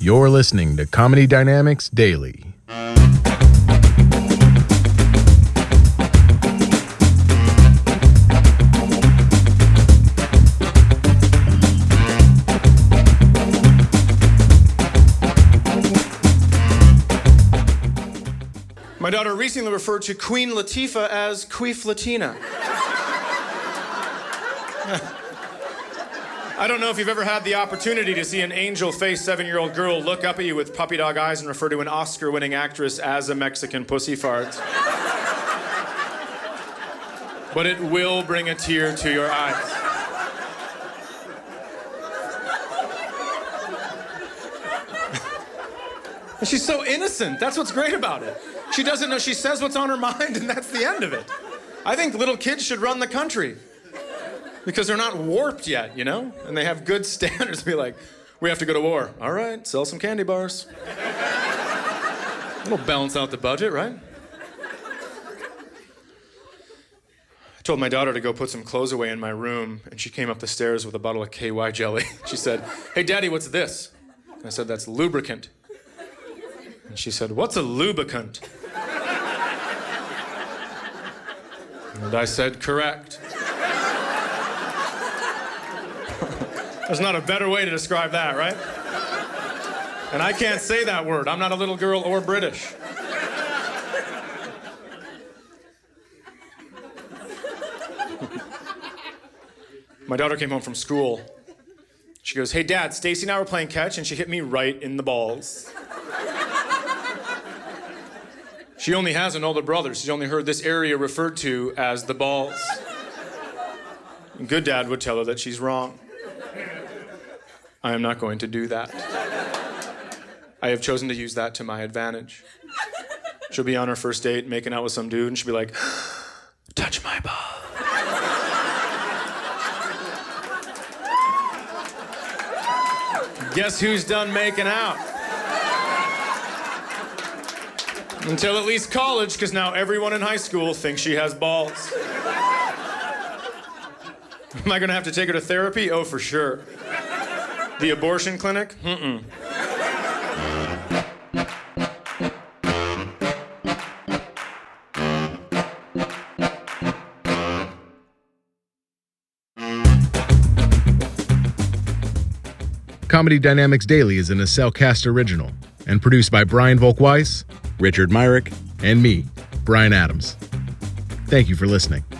You're listening to Comedy Dynamics Daily. My daughter recently referred to Queen Latifah as Queef Latina. I don't know if you've ever had the opportunity to see an angel-faced 7-year-old girl look up at you with puppy dog eyes and refer to an Oscar-winning actress as a Mexican pussy fart. But it will bring a tear to your eyes. And she's so innocent. That's what's great about it. She doesn't know. She says what's on her mind, and that's the end of it. I think little kids should run the country because they're not warped yet, you know? And they have good standards. Be like, we have to go to war. All right, sell some candy bars. It'll balance out the budget, right? I told my daughter to go put some clothes away in my room, and she came up the stairs with a bottle of KY jelly. She said, "Hey, Daddy, what's this?" And I said, "That's lubricant." And she said, "What's a lubricant?" And I said, "Correct." There's not a better way to describe that, right? And I can't say that word. I'm not a little girl or British. My daughter came home from school. She goes, "Hey, Dad, Stacy and I were playing catch, and she hit me right in the balls." She only has an older brother. She's only heard this area referred to as the balls. A good dad would tell her that she's wrong. I am not going to do that. I have chosen to use that to my advantage. She'll be on her first date making out with some dude, and she'll be like, "Touch my ball." Guess who's done making out? Until at least college, because now everyone in high school thinks she has balls. Am I gonna have to take her to therapy? Oh, for sure. The abortion clinic? Mm-mm. Comedy Dynamics Daily is an Acelcast original and produced by Brian Volkweiss, Richard Myrick, and me, Brian Adams. Thank you for listening.